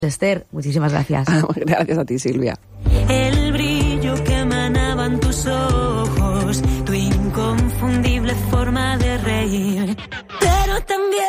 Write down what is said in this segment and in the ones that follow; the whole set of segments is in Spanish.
Esther, muchísimas gracias. Gracias a ti, Silvia. El brillo que emanaban tus ojos, tu inconfundible forma de reír, pero también...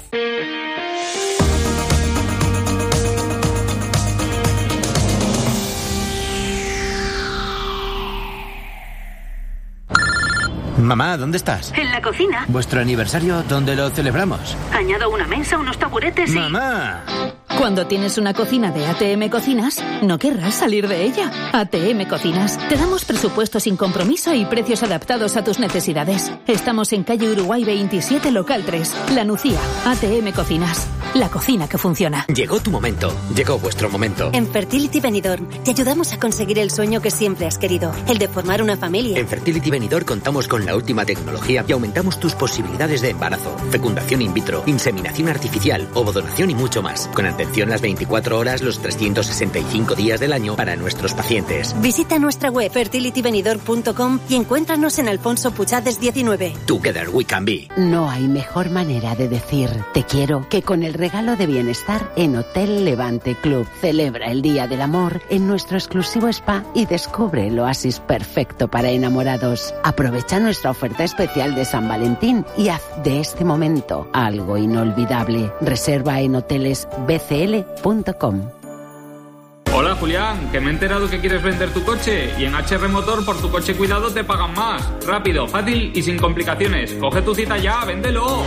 Mamá, ¿dónde estás? En la cocina. ¿Vuestro aniversario dónde lo celebramos? Añado una mesa, unos taburetes y... ¡Mamá! Cuando tienes una cocina de ATM Cocinas, no querrás salir de ella. ATM Cocinas. Te damos presupuesto sin compromiso y precios adaptados a tus necesidades. Estamos en calle Uruguay 27, local 3. La Nucía. ATM Cocinas. La cocina que funciona. Llegó tu momento. Llegó vuestro momento. En Fertility Benidorm te ayudamos a conseguir el sueño que siempre has querido, el de formar una familia. En Fertility Benidorm contamos con la última tecnología y aumentamos tus posibilidades de embarazo, fecundación in vitro, inseminación artificial, ovodonación y mucho más. Con atención las 24 horas, los 365 días del año para nuestros pacientes. Visita nuestra web fertilitybenidorm.com y encuéntranos en Alfonso Puchades 19. Together we can be. No hay mejor manera de decir te quiero que con el regalo de bienestar en Hotel Levante Club. Celebra el Día del Amor en nuestro exclusivo spa y descubre el oasis perfecto para enamorados. Aprovecha nuestra oferta especial de San Valentín y haz de este momento algo inolvidable. Reserva en hotelesbcl.com. Hola Julián, que me he enterado que quieres vender tu coche y en HR Motor por tu coche cuidado te pagan más. Rápido, fácil y sin complicaciones. Coge tu cita ya, véndelo.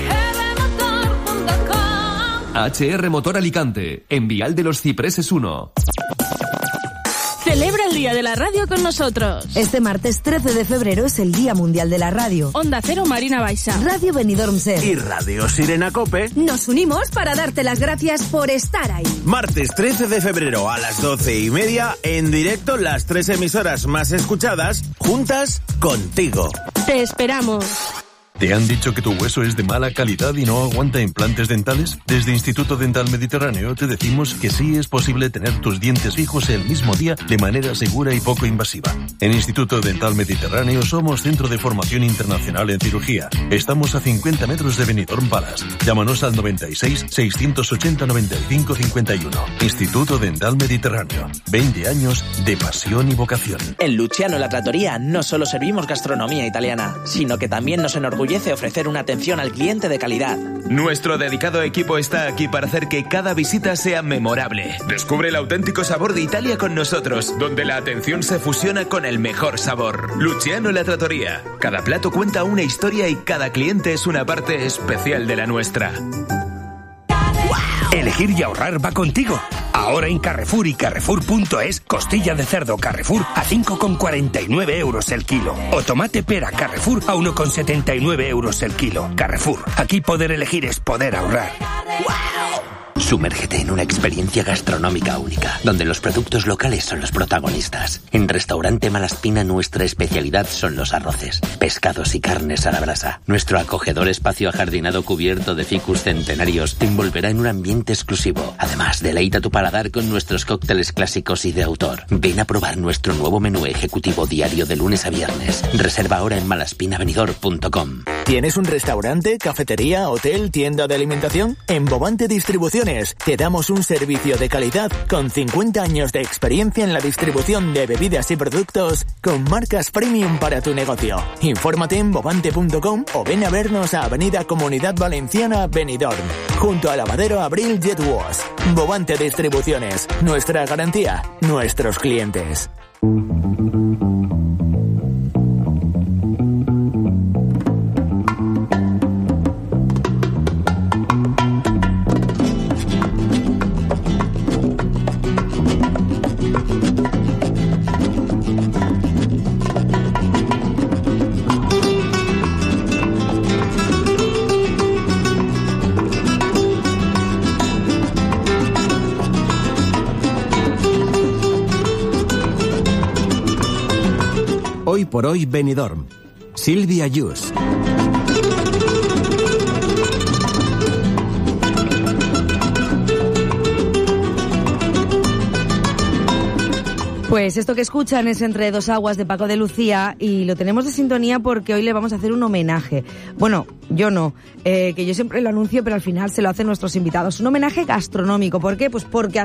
HR Motor Alicante, en Vial de los Cipreses 1. Celebra el Día de la Radio con nosotros. Este martes 13 de febrero es el Día Mundial de la Radio. Onda Cero Marina Baixa. Radio Benidorm Ser. Y Radio Sirena Cope. Nos unimos para darte las gracias por estar ahí. Martes 13 de febrero a las 12:30, en directo las 3 emisoras más escuchadas, juntas contigo. Te esperamos. ¿Te han dicho que tu hueso es de mala calidad y no aguanta implantes dentales? Desde Instituto Dental Mediterráneo te decimos que sí es posible tener tus dientes fijos el mismo día de manera segura y poco invasiva. En Instituto Dental Mediterráneo somos centro de formación internacional en cirugía. Estamos a 50 metros de Benidorm Palace. Llámanos al 96 680 95 51. Instituto Dental Mediterráneo. 20 años de pasión y vocación. En Luciano La Trattoria no solo servimos gastronomía italiana, sino que también nos enorgullece ofrecer una atención al cliente de calidad. Nuestro dedicado equipo está aquí para hacer que cada visita sea memorable. Descubre el auténtico sabor de Italia con nosotros, donde la atención se fusiona con el mejor sabor. Luciano La Trattoria. Cada plato cuenta una historia y cada cliente es una parte especial de la nuestra. Elegir y ahorrar va contigo. Ahora en Carrefour y Carrefour.es, costilla de cerdo Carrefour a 5,49 euros el kilo. O tomate pera Carrefour a 1,79 euros el kilo. Carrefour, aquí poder elegir es poder ahorrar. Sumérgete en una experiencia gastronómica única, donde los productos locales son los protagonistas. En Restaurante Malaspina nuestra especialidad son los arroces, pescados y carnes a la brasa. Nuestro acogedor espacio ajardinado cubierto de ficus centenarios te envolverá en un ambiente exclusivo. Además, deleita tu paladar con nuestros cócteles clásicos y de autor. Ven a probar nuestro nuevo menú ejecutivo diario de lunes a viernes. Reserva ahora en malaspinavenidor.com. ¿Tienes un restaurante, cafetería, hotel, tienda de alimentación? En Bovante Distribuciones te damos un servicio de calidad con 50 años de experiencia en la distribución de bebidas y productos con marcas premium para tu negocio. Infórmate en bovante.com o ven a vernos a Avenida Comunidad Valenciana Benidorm, junto a Lavadero Abril Jet Wash. Bovante Distribuciones, nuestra garantía, nuestros clientes. Hoy por hoy Benidorm. Silvia Yus. Pues esto que escuchan es Entre dos aguas de Paco de Lucía y lo tenemos de sintonía porque hoy le vamos a hacer un homenaje. Bueno, yo no, que yo siempre lo anuncio, pero al final se lo hacen nuestros invitados. Un homenaje gastronómico. ¿Por qué? Pues porque